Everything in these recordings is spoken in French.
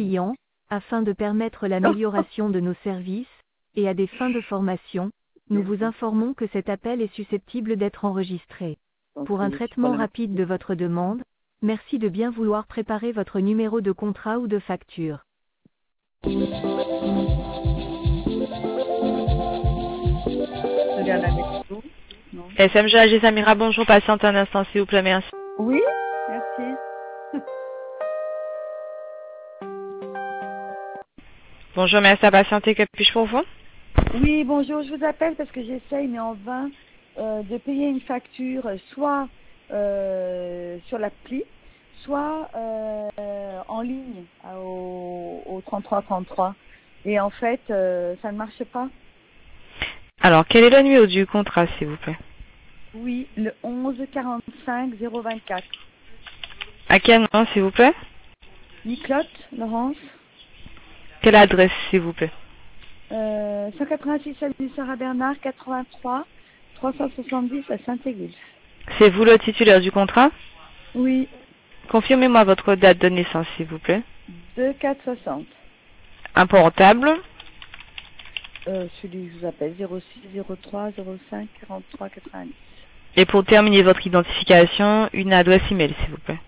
clients, afin de permettre l'amélioration de nos services, et à des fins de formation, nous vous informons que cet appel est susceptible d'être enregistré. Pour un traitement rapide de votre demande, merci de bien vouloir préparer votre numéro de contrat ou de facture. SMG AG Samira, bonjour, patiente un instant s'il vous plaît, merci. Oui, merci. Bonjour, merci à patienter, que puis-je pour vous? Oui, bonjour, je vous appelle parce que j'essaye, mais en vain, de payer une facture, soit sur l'appli, soit en ligne au 3333. Et en fait, ça ne marche pas. Alors, quel est le numéro du contrat, s'il vous plaît? Oui, le 11 45 024. À quel nom, s'il vous plaît? Niclotte, Laurence. Quelle adresse, s'il vous plaît? 186 avenue Sarah Bernard, 83 370 à Saint-Éguilhe. C'est vous le titulaire du contrat? Oui. Confirmez-moi votre date de naissance, s'il vous plaît. 2460. Un portable? Celui que je vous appelle, 06 03 05 43 90. Et pour terminer votre identification, une adresse email, s'il vous plaît.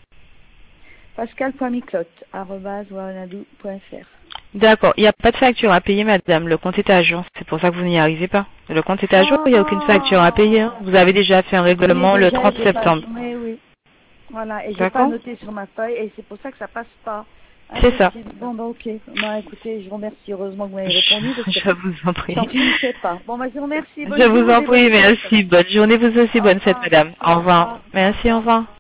pascal.miclotte@wanadoo.fr. D'accord, il n'y a pas de facture à payer, madame. Le compte est à jour. C'est pour ça que vous n'y arrivez pas. Le compte est à jour, il n'y a aucune facture à payer. Hein. Vous avez déjà fait un règlement le 30 septembre. Oui, oui. Voilà, et j'ai pas noté sur ma feuille, et c'est pour ça que ça passe pas. C'est ça. Bon, bah, ok. Bah, écoutez, je vous remercie. Heureusement que vous m'avez répondu. Parce que je vous en prie. j'en finissais pas. Bon, bah, je vous remercie. Je vous en prie, merci. Bonne journée, vous aussi. Bonne fête, madame. Au revoir. Merci, au revoir.